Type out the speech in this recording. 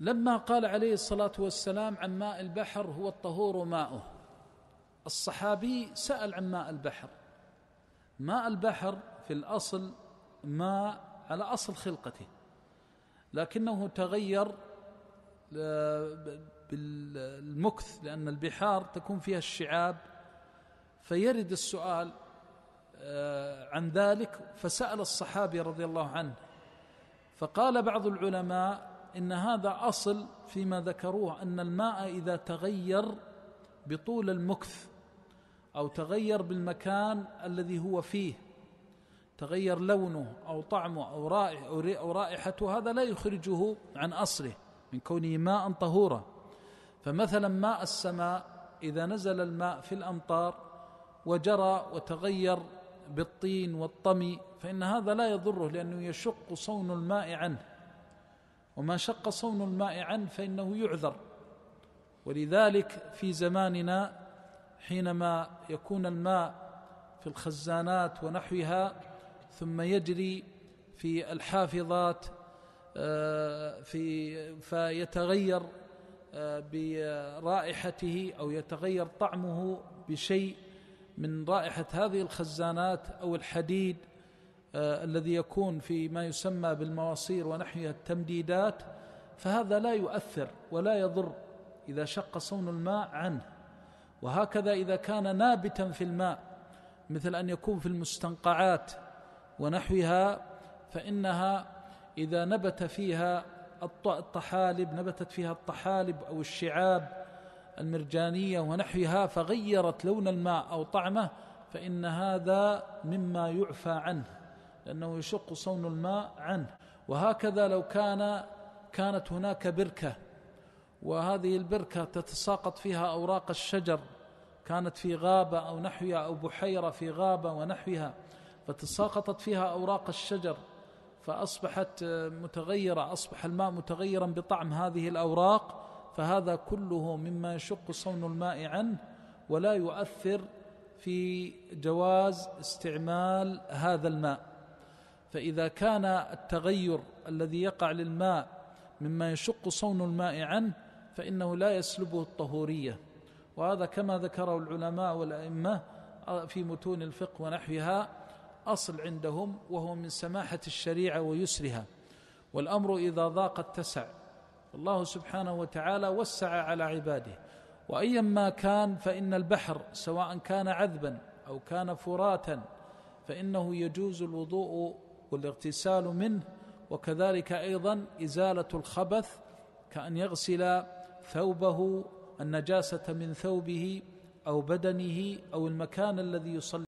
لما قال عليه الصلاة والسلام عن ماء البحر هو الطهور ماؤه، الصحابي سأل عن ماء البحر. ماء البحر في الأصل ماء على أصل خلقته، لكنه تغير بالمكث، لأن البحار تكون فيها الشعاب، فيرد السؤال عن ذلك. فسأل الصحابي رضي الله عنه، فقال بعض العلماء إن هذا أصل فيما ذكروه، أن الماء إذا تغير بطول المكث أو تغير بالمكان الذي هو فيه، تغير لونه أو طعمه أو رائحته، هذا لا يخرجه عن أصله من كونه ماء طهورا. فمثلا ماء السماء إذا نزل الماء في الأمطار وجرى وتغير بالطين والطمي، فإن هذا لا يضره، لأنه يشق صون الماء عنه، وما شق صون الماء عنه فإنه يعذر. ولذلك في زماننا حينما يكون الماء في الخزانات ونحوها ثم يجري في الحافظات فيتغير برائحته أو يتغير طعمه بشيء من رائحة هذه الخزانات أو الحديد الذي يكون في ما يسمى بالمواصير ونحوها التمديدات، فهذا لا يؤثر ولا يضر إذا شق صون الماء عنه. وهكذا إذا كان نابتا في الماء، مثل أن يكون في المستنقعات ونحوها، فإنها إذا نبتت فيها الطحالب أو الشعاب المرجانية ونحوها فغيرت لون الماء أو طعمه، فإن هذا مما يعفى عنه، لأنه يشق صون الماء عنه. وهكذا لو كانت هناك بركة، وهذه البركة تتساقط فيها أوراق الشجر، كانت في غابة أو نحوها أو بحيرة في غابة ونحوها، فتساقطت فيها أوراق الشجر فأصبحت متغيرة، أصبح الماء متغيرا بطعم هذه الأوراق، فهذا كله مما يشق صون الماء عنه ولا يؤثر في جواز استعمال هذا الماء. فإذا كان التغير الذي يقع للماء مما يشق صون الماء عنه فإنه لا يسلبه الطهورية، وهذا كما ذكره العلماء والأئمة في متون الفقه ونحوها أصل عندهم، وهو من سماحة الشريعة ويسرها. والأمر إذا ضاق اتسع، الله سبحانه وتعالى وسع على عباده. وأيما كان فإن البحر سواء كان عذبا أو كان فراتا فإنه يجوز الوضوء والاغتسال منه، وكذلك أيضا إزالة الخبث كأن يغسل ثوبه، النجاسة من ثوبه أو بدنه أو المكان الذي يصلي